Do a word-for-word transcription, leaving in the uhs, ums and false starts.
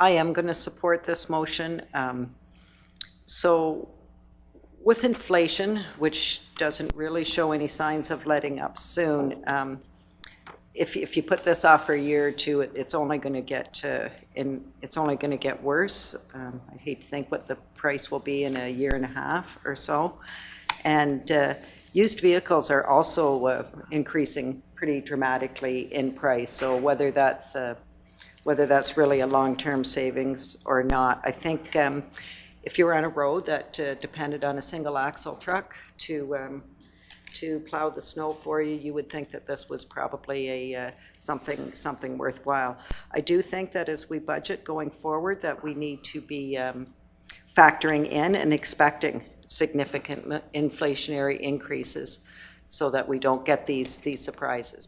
I am going to support this motion. Um, So with inflation, which doesn't really show any signs of letting up soon, um, if, if you put this off for a year or two, it- it's only going to get, uh, in, it's only going to get worse. Um, I hate to think what the price will be in a year and a half or so. And uh, used vehicles are also uh, increasing pretty dramatically in price. So whether that's, uh, whether that's really a long-term savings or not, I think um, if you were on a road that uh, depended on a single axle truck to um, to plow the snow for you, you would think that this was probably a uh, something something worthwhile. I do think that as we budget going forward, that we need to be um, factoring in and expecting significant inflationary increases, so that we don't get these these surprises.